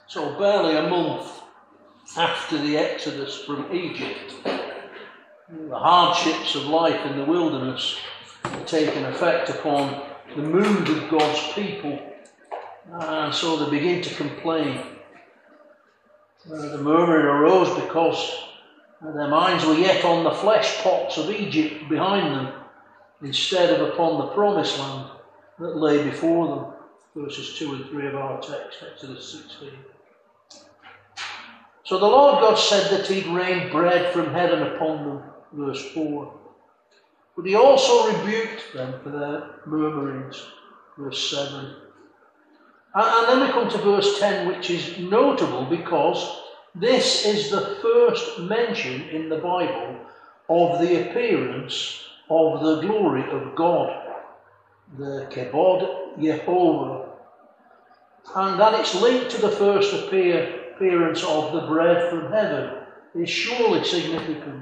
So barely a month after the exodus from Egypt, the hardships of life in the wilderness had taken effect upon the mood of God's people, and so they begin to complain. The murmuring arose because their minds were yet on the flesh pots of Egypt behind them, instead of upon the promised land that lay before them. Verses 2 and 3 of our text, Exodus 16. So the Lord God said that he'd rain bread from heaven upon them, verse 4. But he also rebuked them for their murmurings, verse 7. And then we come to verse 10, which is notable because this is the first mention in the Bible of the appearance of the glory of God, the Kebod Yehovah. And that it's linked to the first appearance of the bread from heaven is surely significant.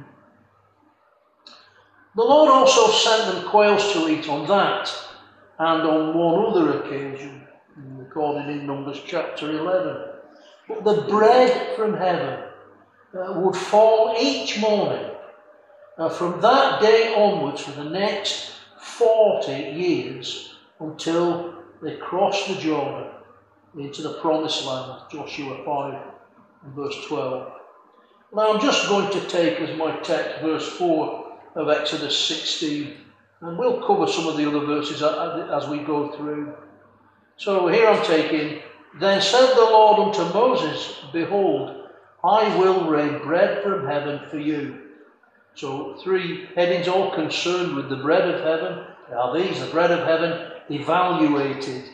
The Lord also sent them quails to eat on that and on one other occasion, recorded in Numbers chapter 11. But the bread from heaven would fall each morning from that day onwards for the next 40 years until they crossed the Jordan into the promised land, Joshua 5 and verse 12. Now I'm just going to take as my text verse 4 of Exodus 16, and we'll cover some of the other verses as we go through. So here I'm taking, then said the Lord unto Moses, behold, I will rain bread from heaven for you. So 3 headings all concerned with the bread of heaven. Are these the bread of heaven evaluated?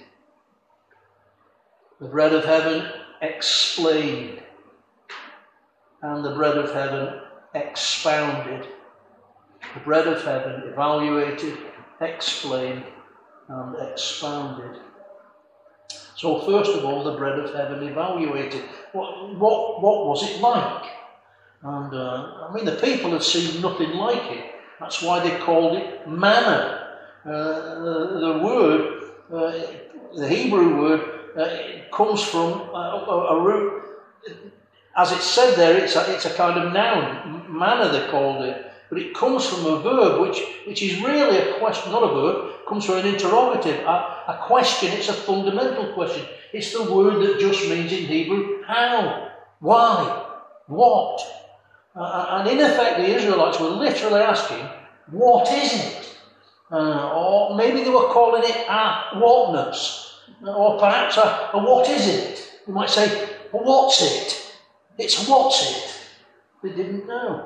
The bread of heaven explained. And the bread of heaven expounded. The bread of heaven evaluated, explained, and expounded. So first of all, the bread of heaven evaluated. What was it like? And the people had seen nothing like it. That's why they called it manna. The word, the Hebrew word, comes from a root. As it's said there, it's a kind of noun. Manna they called it. But it comes from a verb, which is really a question, not a verb, comes from an interrogative, a question. It's a fundamental question. It's the word that just means in Hebrew, how, why, what. And in effect, the Israelites were literally asking, what is it? Or maybe they were calling it a whatness, or perhaps a what is it? You might say, well, what's it? It's what's it? They didn't know.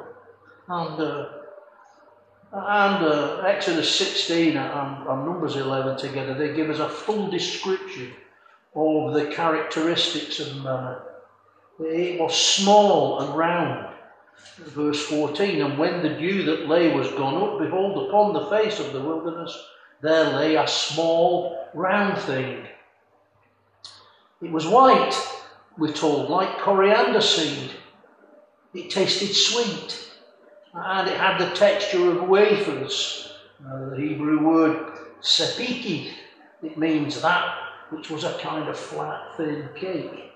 And Exodus 16 and Numbers 11 together, they give us a full description of the characteristics of manna. It was small and round. Verse 14, and when the dew that lay was gone up, behold, upon the face of the wilderness there lay a small round thing. It was white, we're told, like coriander seed. It tasted sweet. And it had the texture of wafers. The Hebrew word sepiki, it means that which was a kind of flat, thin cake.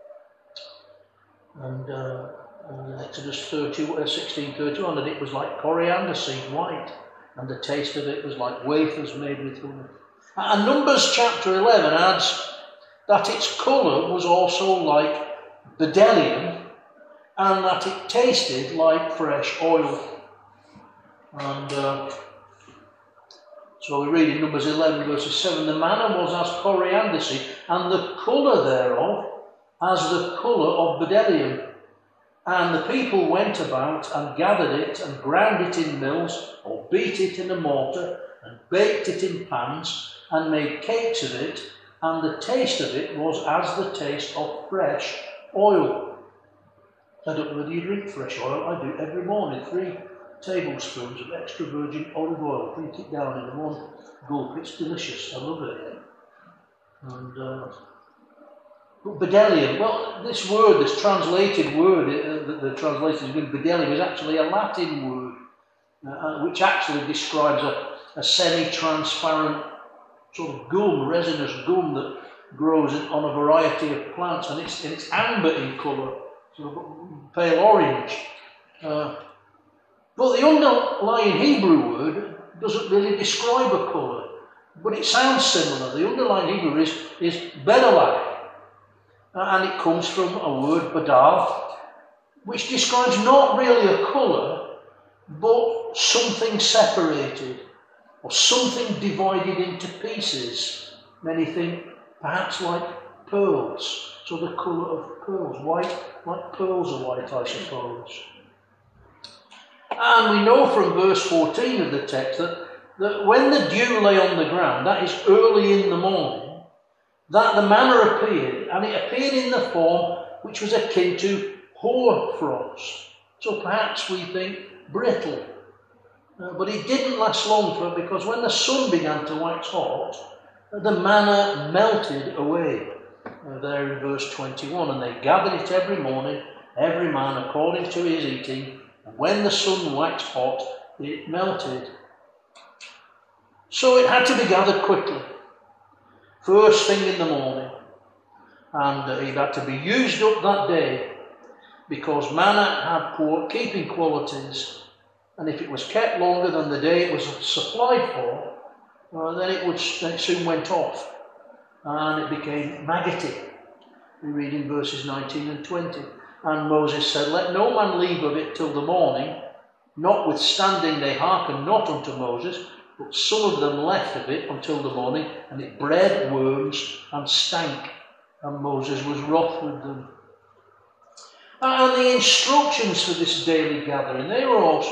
And Exodus 16:31, and it was like coriander seed, white, and the taste of it was like wafers made with honey. And Numbers chapter 11 adds that its colour was also like bdellium, and that it tasted like fresh oil. And so we read in Numbers 11 verses 7, the manna was as coriander seed, and the colour thereof as the colour of bdellium. And the people went about and gathered it and ground it in mills, or beat it in a mortar, and baked it in pans, and made cakes of it, and the taste of it was as the taste of fresh oil. I don't know whether you drink fresh oil. I do every morning. 3 tablespoons of extra virgin olive oil. Drink it down in one gulp. It's delicious. I love it. And but bdellium. Well, this word, this translated word, the translation has been bdellium, is actually a Latin word, which actually describes a semi-transparent sort of gum, resinous gum grows on a variety of plants, and it's amber in colour, so pale orange. But the underlying Hebrew word doesn't really describe a colour, but it sounds similar. The underlying Hebrew is bedalah, and it comes from a word badal, which describes not really a colour, but something separated, or something divided into pieces. Many think perhaps like pearls, so the colour of pearls, white, like pearls are white, I suppose. And we know from verse 14 of the text that when the dew lay on the ground, that is early in the morning, that the manna appeared, and it appeared in the form which was akin to hoarfrost. So perhaps we think brittle. But it didn't last long for it, because when the sun began to wax hot, the manna melted away. There in verse 21, and they gathered it every morning, every man according to his eating, and when the sun waxed hot, it melted. So it had to be gathered quickly, first thing in the morning, and it had to be used up that day, because manna had poor keeping qualities, and if it was kept longer than the day it was supplied for, then it soon went off, and it became maggoty. We read in verses 19 and 20. And Moses said, "Let no man leave of it till the morning. Notwithstanding they hearkened not unto Moses, but some of them left of it until the morning, and it bred worms and stank. And Moses was wroth with them." And the instructions for this daily gathering, they're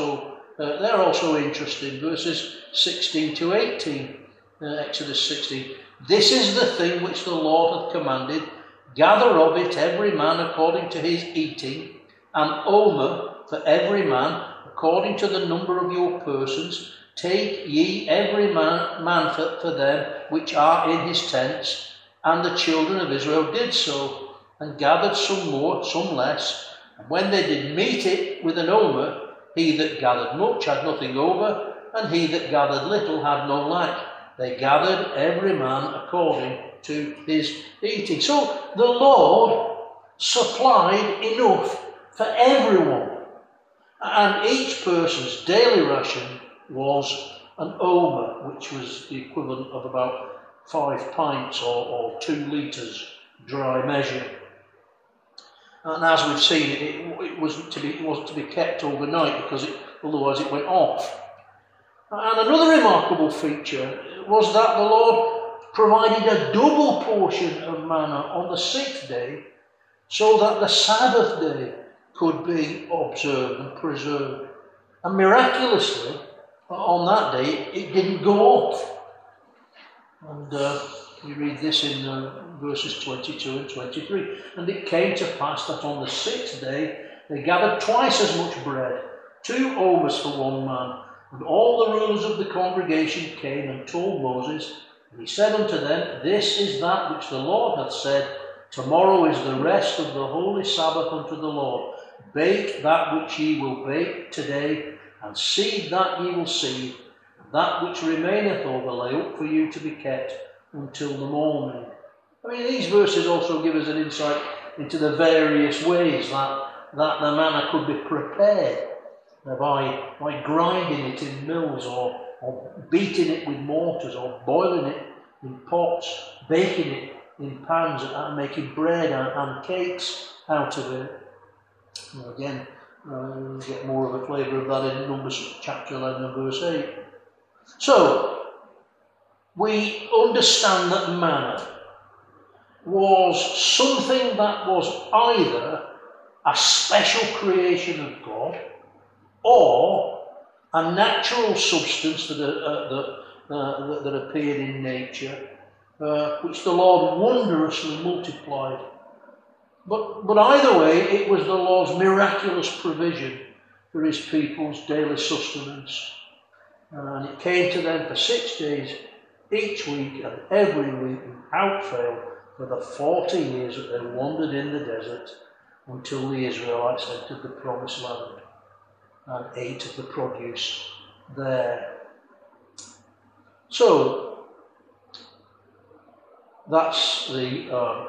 also interesting. Verses 16 to 18, Exodus 16. "This is the thing which the Lord hath commanded. Gather of it every man according to his eating, an omer for every man according to the number of your persons. Take ye every man for them which are in his tents." And the children of Israel did so, and gathered some more, some less. And when they did meet it with an omer, he that gathered much had nothing over, and he that gathered little had no lack. They gathered every man according to his eating. So the Lord supplied enough for everyone, and each person's daily ration was an omer, which was the equivalent of about 5 pints or 2 litres dry measure. And as we've seen, it wasn't to be kept overnight, because otherwise it went off. And another remarkable feature was that the Lord provided a double portion of manna on the 6th day, so that the Sabbath day could be observed and preserved. And miraculously, on that day, it didn't go off. And we read this in verses 22 and 23. "And it came to pass that on the 6th day they gathered twice as much bread, 2 omers for one man. And all the rulers of the congregation came and told Moses, and he said unto them, This is that which the Lord hath said, Tomorrow is the rest of the holy Sabbath unto the Lord. Bake that which ye will bake today, and seed that ye will seed, and that which remaineth over lay up for you to be kept until the morning." I mean, these verses also give us an insight into the various ways that the manna could be prepared, by grinding it in mills, or beating it with mortars, or boiling it in pots, baking it in pans, and making bread and cakes out of it. Again, we'll get more of a flavour of that in Numbers chapter 11 and verse 8. So, we understand that manna was something that was either a special creation of God, or a natural substance that appeared in nature, which the Lord wondrously multiplied. But either way, it was the Lord's miraculous provision for his people's daily sustenance. And it came to them for 6 days each week, and every week without fail for the 40 years that they wandered in the desert, until the Israelites entered the promised land and ate of the produce there. So, That's the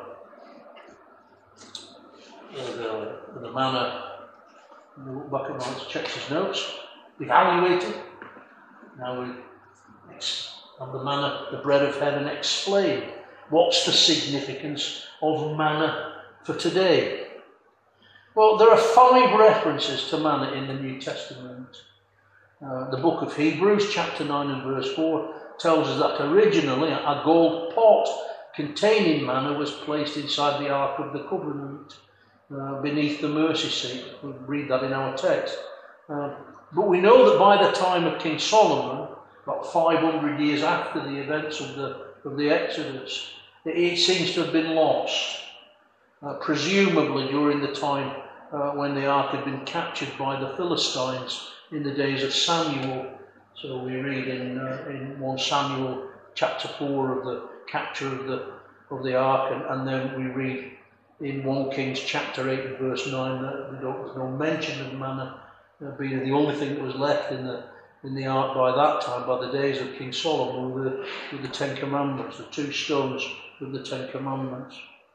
manna. Look back at Mark's, checks his notes, evaluated. Now we on the manna, the bread of heaven, explain what's the significance of manna for today. Well, there are 5 references to manna in the New Testament. The book of Hebrews, chapter 9 and verse 4, tells us that originally a gold pot containing manna was placed inside the Ark of the Covenant, beneath the mercy seat. We read that in our text. But we know that by the time of King Solomon, about 500 years after the events of the Exodus, it seems to have been lost, presumably during the time when the ark had been captured by the Philistines in the days of Samuel. So we read in 1 Samuel chapter 4 of the capture of the ark, and then we read in 1 Kings chapter 8 and verse 9 that there was no mention of manna being the only thing that was left in the ark by that time, by the days of King Solomon, with the 10 Commandments, the 2 stones with the 10 Commandments.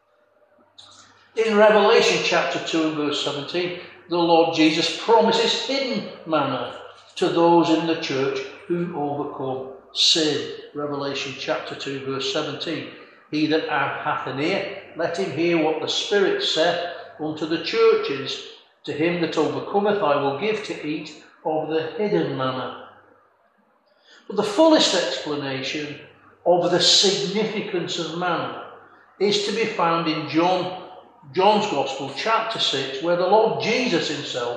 In Revelation chapter 2 and verse 17, the Lord Jesus promises hidden manna to those in the church who overcome sin. Revelation chapter 2 verse 17. He that hath an ear, let him hear what the Spirit saith unto the churches. To him that overcometh I will give to eat of the hidden manna. But the fullest explanation of the significance of manna is to be found in John's Gospel, chapter 6, where the Lord Jesus himself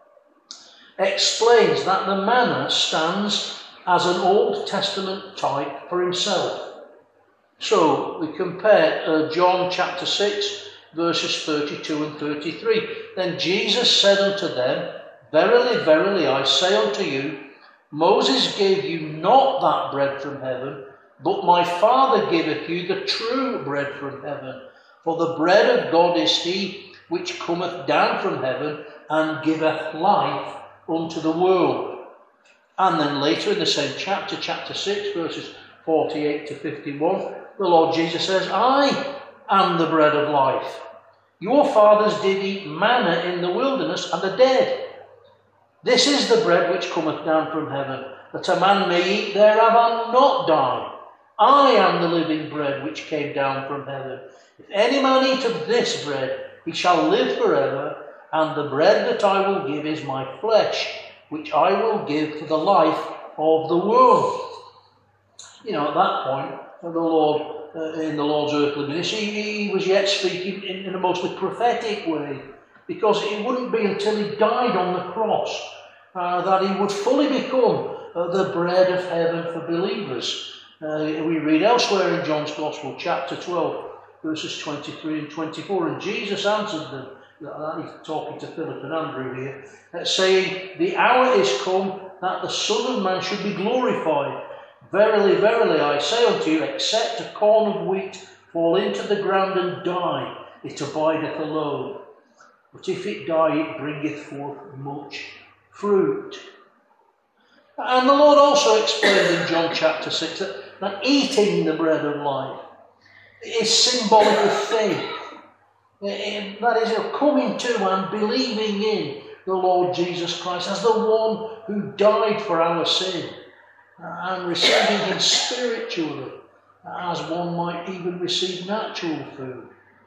explains that the manna stands as an Old Testament type for himself. So we compare John chapter 6, verses 32 and 33. Then Jesus said unto them, Verily, verily, I say unto you, Moses gave you not that bread from heaven, but my Father giveth you the true bread from heaven. For the bread of God is he which cometh down from heaven and giveth life unto the world. And then later in the same chapter, chapter 6, verses 48 to 51, the Lord Jesus says, I am the bread of life. Your fathers did eat manna in the wilderness and are dead. This is the bread which cometh down from heaven, that a man may eat thereof and not die. I am the living bread which came down from heaven. If any man eat of this bread, he shall live forever, and the bread that I will give is my flesh, which I will give for the life of the world. You know, at that point, the Lord, in the Lord's earthly ministry, he was yet speaking in a mostly prophetic way, because it wouldn't be until he died on the cross that he would fully become the bread of heaven for believers. We read elsewhere in John's Gospel, chapter 12, verses 23 and 24, and Jesus answered them, he's talking to Philip and Andrew here, saying, The hour is come that the Son of Man should be glorified. Verily, verily, I say unto you, except a corn of wheat fall into the ground and die, it abideth alone. But if it die, it bringeth forth much fruit. And the Lord also explained in John chapter 6 that eating the bread of life is symbolic of faith. That is, coming to and believing in the Lord Jesus Christ as the one who died for our sin, and receiving him spiritually as one might even receive natural food.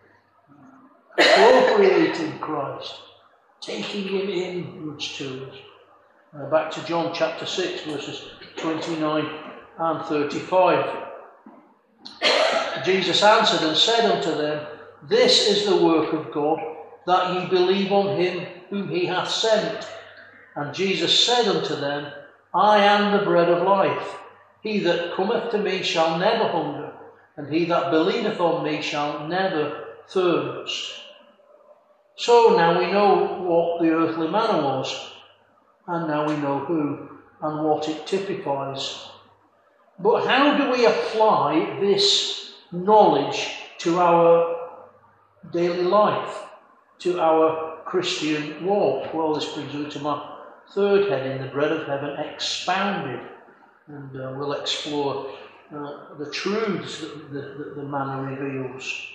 Appropriating Christ, taking him inwards to us. Back to John chapter 6, verses 29 and 35. Jesus answered and said unto them, This is the work of God, that ye believe on him whom he hath sent. And Jesus said unto them, I am the bread of life. He that cometh to me shall never hunger, and he that believeth on me shall never thirst. So now we know what the earthly manna was, and now we know who and what it typifies. But how do we apply this knowledge to our daily life, to our Christian walk? Well, this brings me to my third heading, the bread of heaven expounded. And we'll explore the truths that the manna reveals.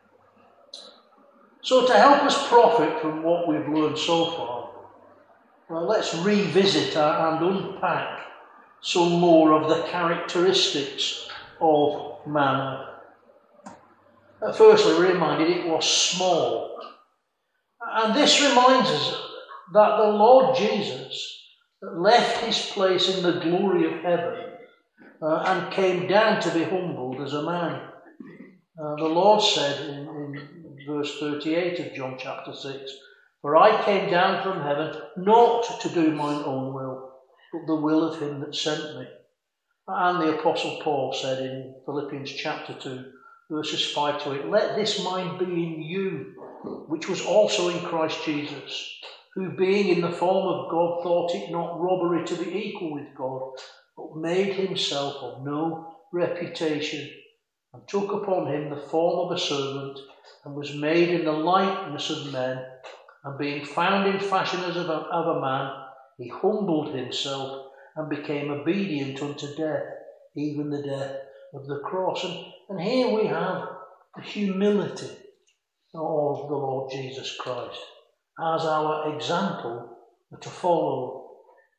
So to help us profit from what we've learned so far, let's revisit and unpack some more of the characteristics of manna. Firstly, we're reminded it was small. And this reminds us that the Lord Jesus left his place in the glory of heaven and came down to be humbled as a man. The Lord said in verse 38 of John chapter 6, "For I came down from heaven not to do mine own will, but the will of him that sent me." And the Apostle Paul said in Philippians chapter 2, verses 5 to 8, "Let this mind be in you, which was also in Christ Jesus, who being in the form of God thought it not robbery to be equal with God, but made himself of no reputation, and took upon him the form of a servant, and was made in the likeness of men, and being found in fashion as of a man, he humbled himself, and became obedient unto death, even the death of the cross." And here we have the humility of the Lord Jesus Christ as our example to follow.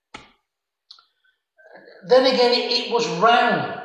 Then again, it was round.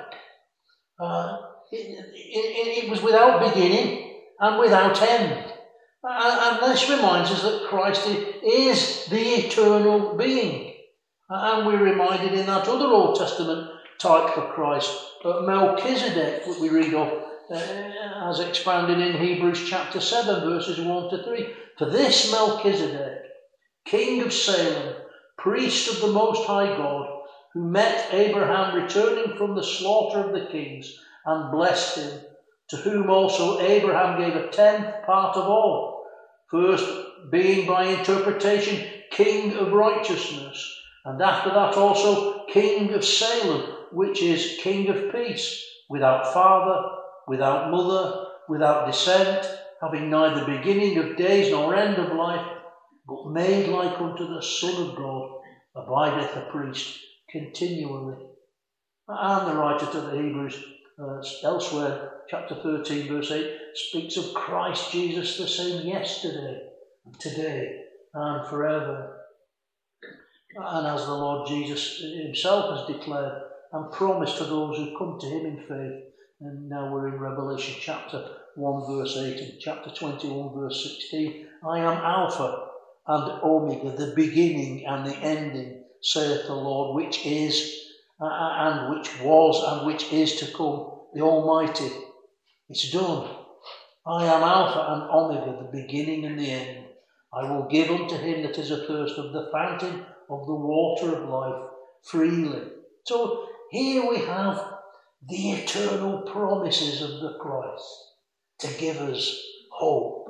It was without beginning and without end. And this reminds us that Christ is the eternal being. And we're reminded in that other Old Testament type for Christ, Melchizedek, that we read of as expounded in Hebrews chapter 7, verses 1 to 3. "For this Melchizedek, king of Salem, priest of the Most High God, who met Abraham returning from the slaughter of the kings, and blessed him, to whom also Abraham gave a tenth part of all, first being by interpretation king of righteousness, and after that also king of Salem, which is king of peace, without father, without mother, without descent, having neither beginning of days nor end of life, but made like unto the Son of God, abideth a priest continually." And the writer to the Hebrews elsewhere, chapter 13, verse 8, speaks of Christ Jesus the same yesterday, and today, and forever. And as the Lord Jesus himself has declared and promised to those who come to him in faith, and now we're in Revelation chapter 1, verse 8, and chapter 21, verse 16, "I am Alpha and Omega, the beginning and the ending, saith the Lord, which is, and which was, and which is to come, the Almighty." It's done. "I am Alpha and Omega, the beginning and the end. I will give unto him that is athirst of the fountain of the water of life freely." So here we have the eternal promises of the Christ to give us hope.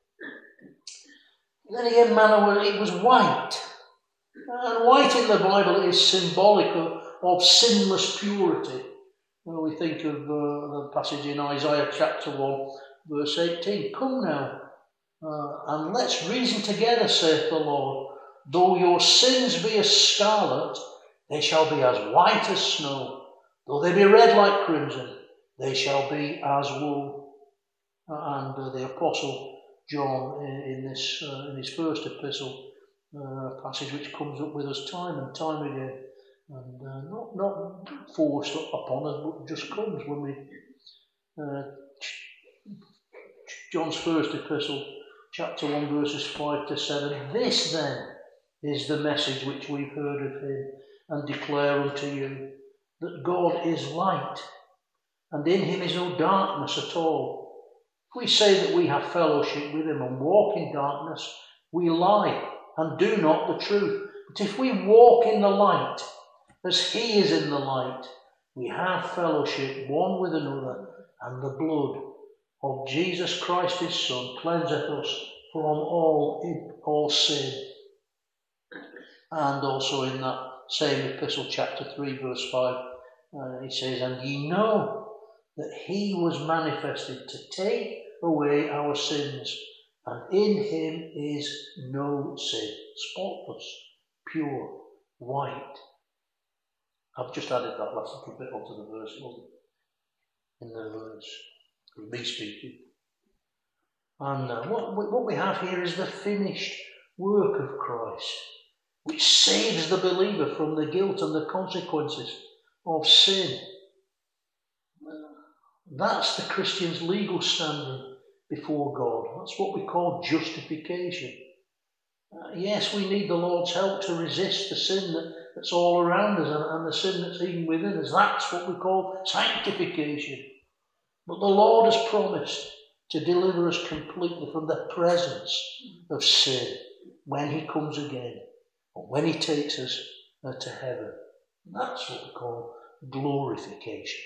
Then again, manna, it was white. And white in the Bible is symbolic of sinless purity. When we think of the passage in Isaiah chapter 1, verse 18, "Come now, and let's reason together, saith the Lord. Though your sins be as scarlet, they shall be as white as snow. Though they be red like crimson, they shall be as wool." And the Apostle John, in his first epistle, passage which comes up with us time and time again, and not forced upon us, but just comes when we John's first epistle, chapter 1, verses 5 to 7. "This then is the message which we've heard of him, and declare unto you, that God is light, and in him is no darkness at all. If we say that we have fellowship with him and walk in darkness, we lie and do not the truth. But if we walk in the light, as he is in the light, we have fellowship one with another, and the blood of Jesus Christ his Son cleanseth us from all sin." And also in that same epistle, chapter 3, verse 5, he says, "And ye know that he was manifested to take away our sins, and in him is no sin." Spotless, pure, white. I've just added that last little bit onto the verse, wasn't it? in the verse. Me speaking. And what we have here is the finished work of Christ, which saves the believer from the guilt and the consequences of sin. That's the Christian's legal standing before God. That's what we call justification. Yes, we need the Lord's help to resist the sin that's all around us and the sin that's even within us. That's what we call sanctification. But the Lord has promised to deliver us completely from the presence of sin when he comes again, or when he takes us to heaven. And that's what we call glorification.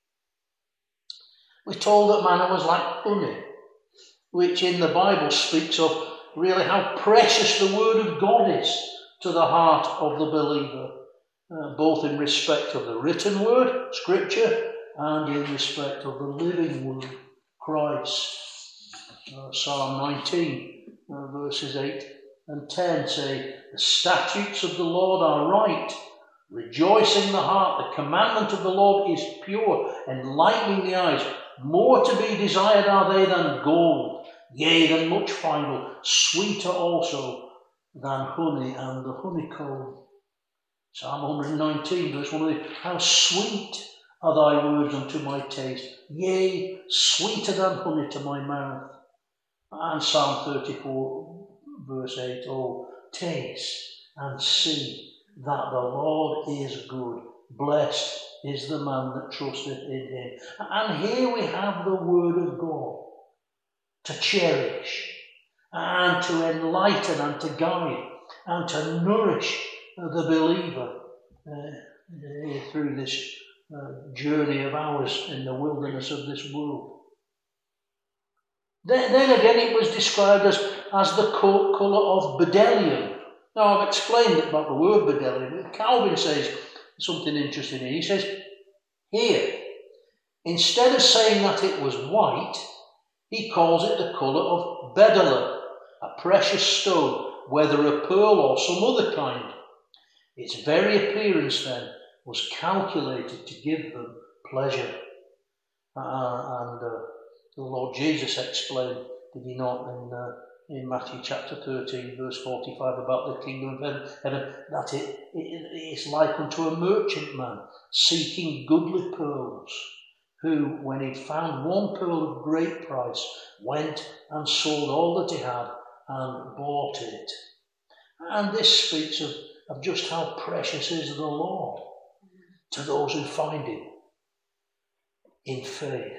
We're told that manna was like honey, which in the Bible speaks of really how precious the Word of God is to the heart of the believer, both in respect of the written Word, Scripture, and in respect of the living Word, Christ. Psalm 19, verses 8 and 10 say, "The statutes of the Lord are right, rejoicing the heart. The commandment of the Lord is pure, enlightening the eyes. More to be desired are they than gold, yea, than much fine gold, sweeter also than honey and the honeycomb." Psalm 119, verse 1, "How sweet are thy words unto my taste, yea, sweeter than honey to my mouth." And Psalm 34, verse 8, "Oh, taste and see that the Lord is good. Blessed is the man that trusteth in him." And here we have the Word of God to cherish and to enlighten and to guide and to nourish the believer through this journey of ours in the wilderness of this world. Then again it was described as the colour of bdellium. Now I've explained about the word bdellium. Calvin says something interesting here. He says, here, instead of saying that it was white, he calls it the colour of bdellium, a precious stone, whether a pearl or some other kind. Its very appearance then was calculated to give them pleasure. The Lord Jesus explained, did he not, in Matthew chapter 13, verse 45, about the kingdom of heaven, that it is like unto a merchantman seeking goodly pearls, who, when he found one pearl of great price, went and sold all that he had and bought it. And this speaks of just how precious is the Lord to those who find him in faith.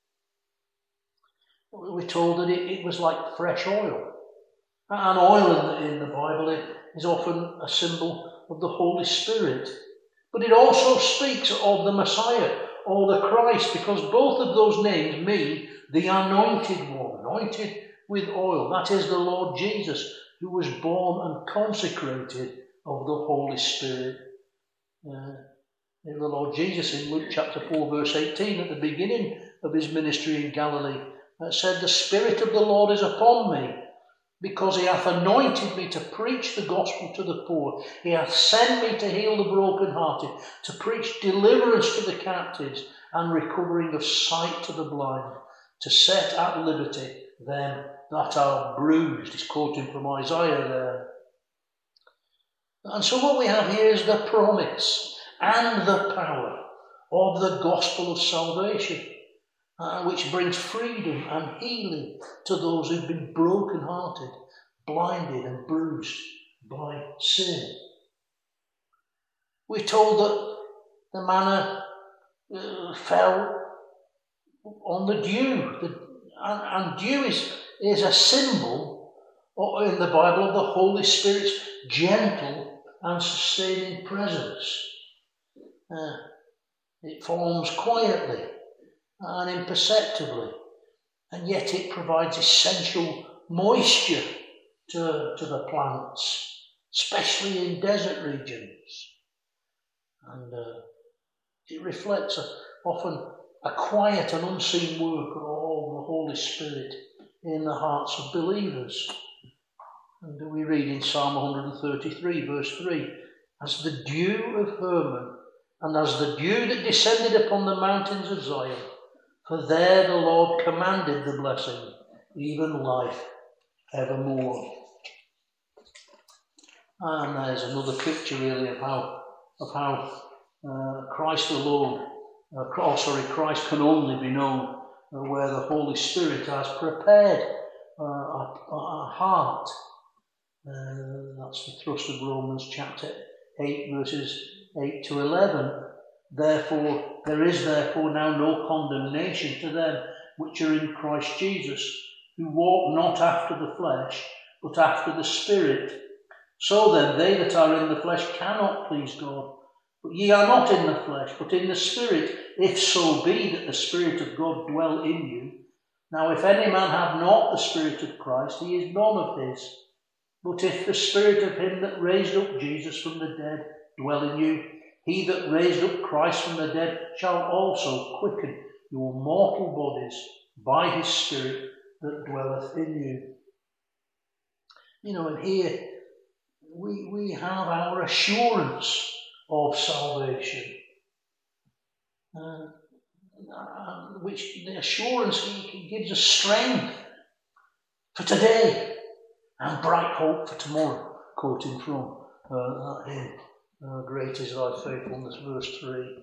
We're told that it was like fresh oil. And oil in the Bible is often a symbol of the Holy Spirit. But it also speaks of the Messiah or the Christ, because both of those names mean the anointed one, anointed with oil. That is the Lord Jesus, who was born and consecrated of the Holy Spirit. In the Lord Jesus in Luke chapter 4 verse 18, at the beginning of his ministry in Galilee, said, "The Spirit of the Lord is upon me, because he hath anointed me to preach the gospel to the poor. He hath sent me to heal the brokenhearted, to preach deliverance to the captives, and recovering of sight to the blind, to set at liberty them that are bruised." He's quoting from Isaiah there. And so what we have here is the promise and the power of the gospel of salvation, which brings freedom and healing to those who've been broken-hearted, blinded and bruised by sin. We're told that the manna fell on the dew, and dew is a symbol in the Bible of the Holy Spirit's gentle and sustaining presence. It forms quietly and imperceptibly, and yet it provides essential moisture to the plants, especially in desert regions. And it reflects often a quiet and unseen work of the Holy Spirit in the hearts of believers. And we read in Psalm 133 verse 3, "As the dew of Hermon, and as the dew that descended upon the mountains of Zion, For there the Lord commanded the blessing, even life evermore. And there's another picture really of how Christ alone, Christ can only be known where the Holy Spirit has prepared a heart. That's the thrust of Romans chapter 8, verses 8 to 11. Therefore, there is therefore now no condemnation to them which are in Christ Jesus, who walk not after the flesh, but after the Spirit. So then, they that are in the flesh cannot please God. But ye are not in the flesh, but in the Spirit, if so be that the Spirit of God dwell in you. Now if any man have not the Spirit of Christ, he is none of his. But if the Spirit of him that raised up Jesus from the dead dwell in you, he that raised up Christ from the dead shall also quicken your mortal bodies by his Spirit that dwelleth in you. You know, and here we have our assurance of salvation, which the assurance gives us strength for today and bright hope for tomorrow, quoting from that hymn, Great is thy faithfulness, verse 3.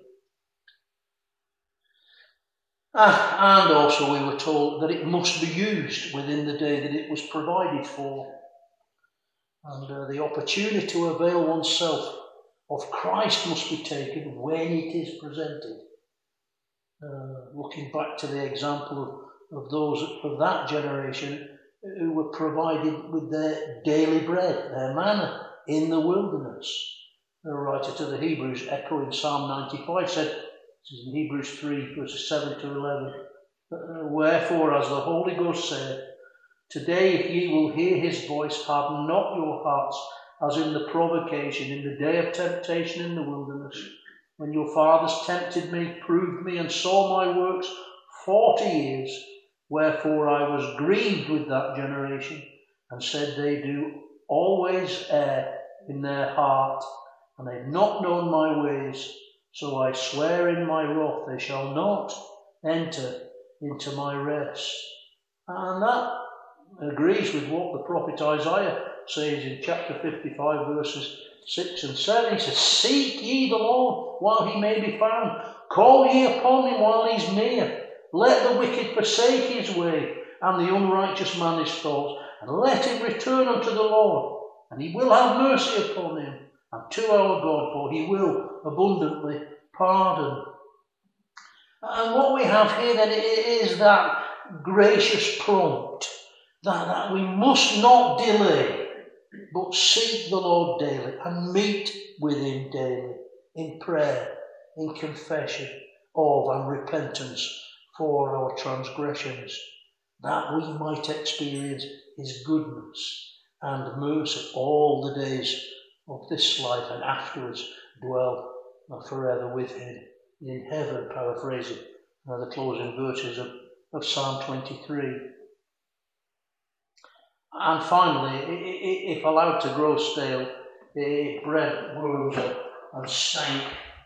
And also we were told that it must be used within the day that it was provided for. And the opportunity to avail oneself of Christ must be taken when it is presented. Looking back to the example of those of that generation who were provided with their daily bread, their manna in the wilderness. The writer to the Hebrews, echoing Psalm 95, said, this is in Hebrews 3, verses 7 to 11, wherefore, as the Holy Ghost said, today if ye will hear his voice, harden not your hearts, as in the provocation, in the day of temptation in the wilderness, when your fathers tempted me, proved me, and saw my works 40 years. Wherefore I was grieved with that generation, and said, they do always err in their heart, and they have not known my ways. So I swear in my wrath, they shall not enter into my rest. And that agrees with what the prophet Isaiah says in chapter 55, verses 6 and 7. He says, seek ye the Lord while he may be found. Call ye upon him while he is near. Let the wicked forsake his way, and the unrighteous man his thoughts, and let him return unto the Lord, and he will have mercy upon him, and to our God, for he will abundantly pardon. And what we have here then is that gracious prompt, that we must not delay, but seek the Lord daily and meet with him daily in prayer, in confession of and repentance for our transgressions, that we might experience his goodness and mercy all the days of this life, and afterwards dwell forever with him in heaven, paraphrasing the closing verses of Psalm 23. And finally, if allowed to grow stale, bread worms and stank.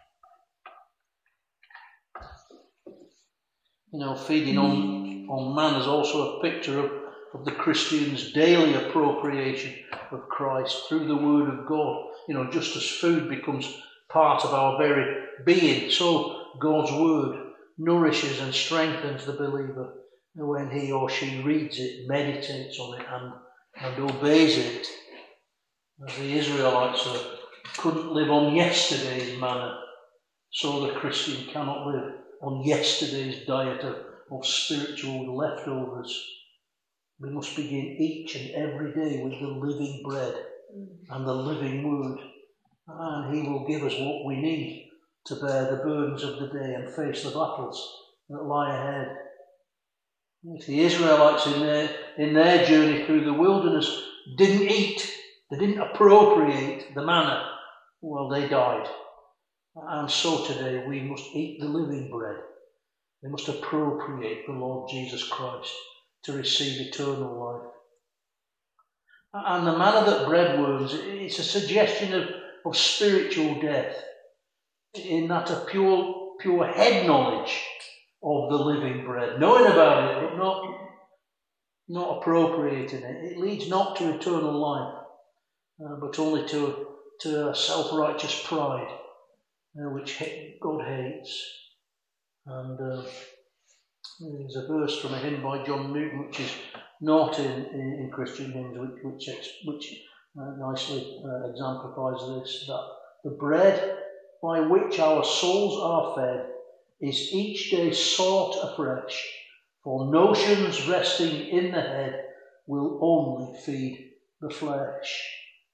You know, feeding on man is also a picture of the Christian's daily appropriation of Christ through the Word of God. You know, just as food becomes part of our very being, so God's Word nourishes and strengthens the believer when he or she reads it, meditates on it, and obeys it. As the Israelites couldn't live on yesterday's manna, so the Christian cannot live on yesterday's diet of spiritual leftovers. We must begin each and every day with the living bread and the living Word, and he will give us what we need to bear the burdens of the day and face the battles that lie ahead. If the Israelites in their journey through the wilderness didn't eat, they didn't appropriate the manna, well, they died. And so today we must eat the living bread. We must appropriate the Lord Jesus Christ to receive eternal life. And the manna that bread worms, it's a suggestion of spiritual death, in that a pure head knowledge of the living bread. Knowing about it, but not appropriating it. It leads not to eternal life, but only to a self-righteous pride, which God hates. And there's a verse from a hymn by John Newton, which is not in Christian hymns, which nicely exemplifies this, that the bread by which our souls are fed is each day sought afresh, for notions resting in the head will only feed the flesh.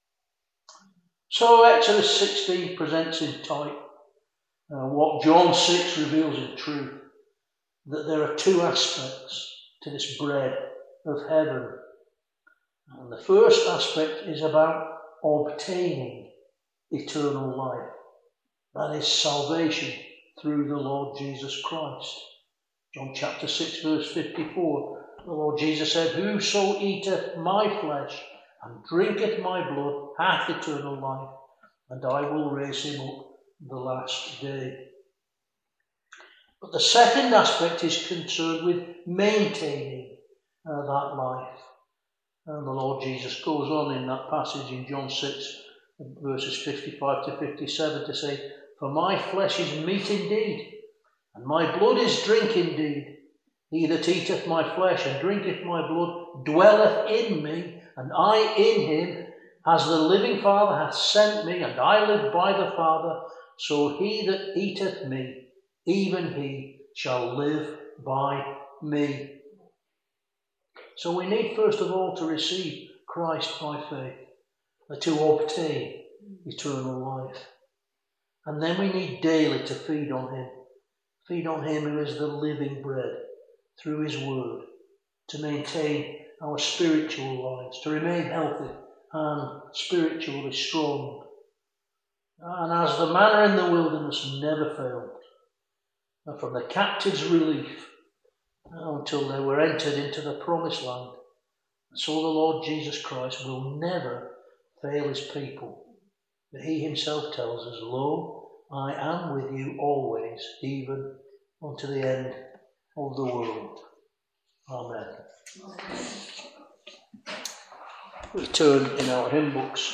So Exodus 16 presents in type what John 6 reveals in truth, that there are two aspects to this bread of heaven. And the first aspect is about obtaining eternal life. That is salvation through the Lord Jesus Christ. John chapter 6 verse 54, the Lord Jesus said, "Whoso eateth my flesh and drinketh my blood hath eternal life, and I will raise him up the last day." But the second aspect is concerned with maintaining that life. And the Lord Jesus goes on in that passage in John 6, verses 55 to 57 to say, "For my flesh is meat indeed, and my blood is drink indeed. He that eateth my flesh and drinketh my blood dwelleth in me, and I in him. As the living Father hath sent me, and I live by the Father, so he that eateth me, even he shall live by me." So we need first of all to receive Christ by faith, to obtain eternal life. And then we need daily to feed on him who is the living bread through his word, to maintain our spiritual lives, to remain healthy and spiritually strong. And as the manna in the wilderness never failed, and from the captives' relief until they were entered into the promised land, so the Lord Jesus Christ will never fail his people. But he himself tells us, "Lo, I am with you always, even unto the end of the world." Amen. We turn in our hymn books.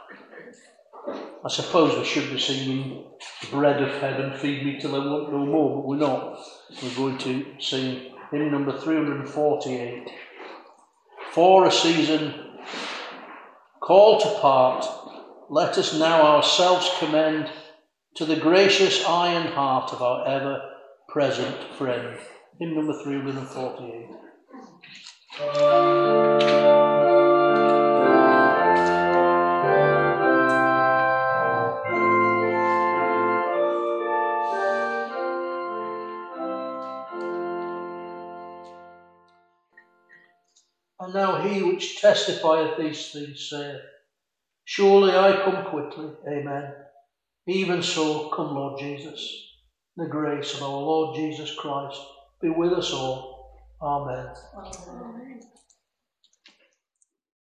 I suppose we should be singing "Bread of Heaven, Feed Me Till I Want No More," but we're not. We're going to sing hymn number 348. "For a season, call to part, let us now ourselves commend to the gracious eye and heart of our ever-present friend." Hymn number 348. And now he which testifieth these things saith, "Surely I come quickly, amen. Even so, come Lord Jesus. The grace of our Lord Jesus Christ be with us all. Amen." Amen.